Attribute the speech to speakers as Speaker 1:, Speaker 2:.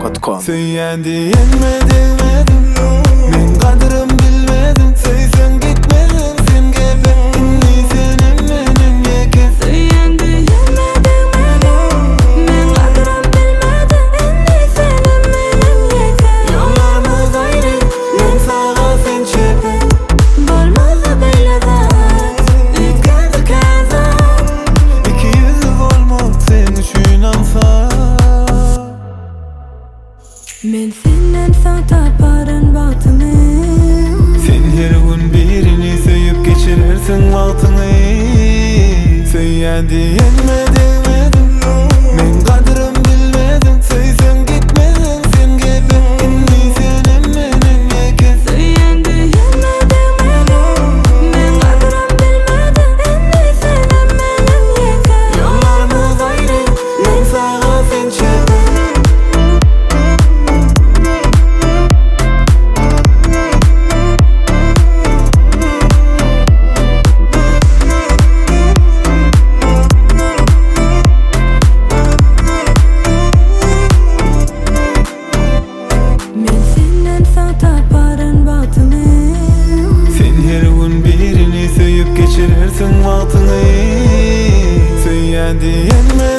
Speaker 1: gmail.com.
Speaker 2: Söylendi yenmedim, men kadırım bilmedim. Söysen gitmedin, sen gelme. İnni senin benim yeken.
Speaker 3: Söylendi yenmedim, men kadırım bilmedim. İnni senin benim yeken.
Speaker 2: Yollarımız ayrı, men sağa sen çepe.
Speaker 3: Bolmazsa böyle zat,
Speaker 2: Ütkende kazan. İki yüzlü olmak sen üçün ansa.
Speaker 3: men senden soň taparın baktymı.
Speaker 2: Sen her gün birini söyüp geçirersin vaktini. Söylendi yenmedim, men kadırım bilmedim. Söysen gitmedin, sen gelme. İnni senin benim yeken.
Speaker 3: Söylendi yenmedim, men kadırım bilmedim. İnni senin benim yeken.
Speaker 2: Yollarımız ayrı, men sağa sen çepe.
Speaker 3: Men senden soň taparın baktymı.
Speaker 2: Sen her gün birini söyüp geçirersin vaktini. Söylendi yenmedim.